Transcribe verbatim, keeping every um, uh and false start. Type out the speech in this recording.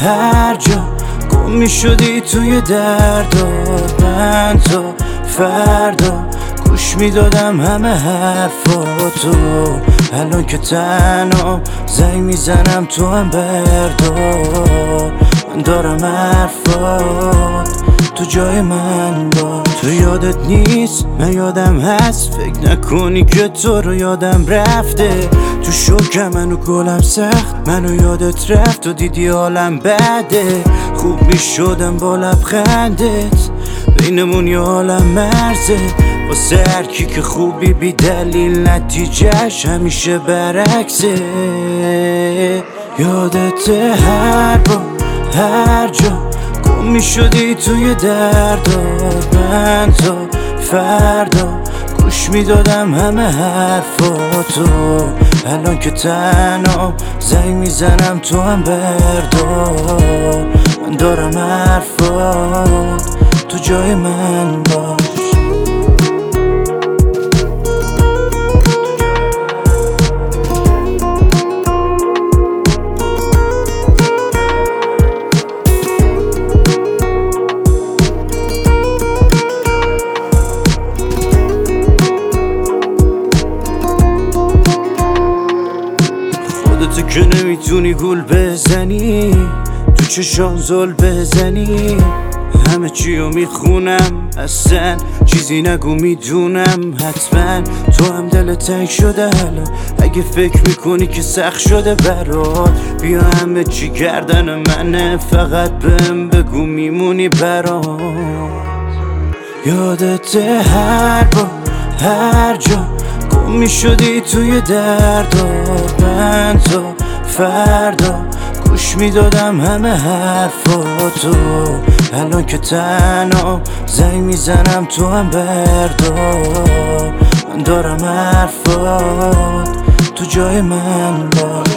هر جا گم می شدی توی دردات، من تا فردا گوش می دادم همه حرفاتو. الان که تنها زنگ میزنم تو هم بردار، من دارم حرفات تو جای من با. تو یادت نیست من یادم هست، فکر نکنی که تو رو یادم رفته. تو شوکم منو گلم سخت، منو یادت رفت و دیدی حالم بده. خوب می شدم با لبخندت، بینمون یه عالم مرزه. واسه هرکی که خوبی بی دلیل نتیجهش همیشه برعکسه. یادت هر بار هر جا گم می شدی توی دردات، من تا فردا گوش می دادم همه حرفاتو. الان که تنها زنگ می زنم تو هم بردار، من دارم حرفات تو جای من باش. خودتو که نمیتونی گول بزنی، تو چشام زل بزنی. همه چیو میخونم، اصلا چیزی نگو میدونم. حتما تو هم دل تنگ شده الان، اگه فکر میکنی که سخت شده برات، بیا همه چی گردن منه، فقط بهم بگو میمونی برات. یادت هر بار هر جا گم می شدی توی دردات، من تا فردا گوش می دادم همه حرفاتو. الان که تنها زنگ می زنم تو هم بردار، من دارم حرفات تو جای من باش.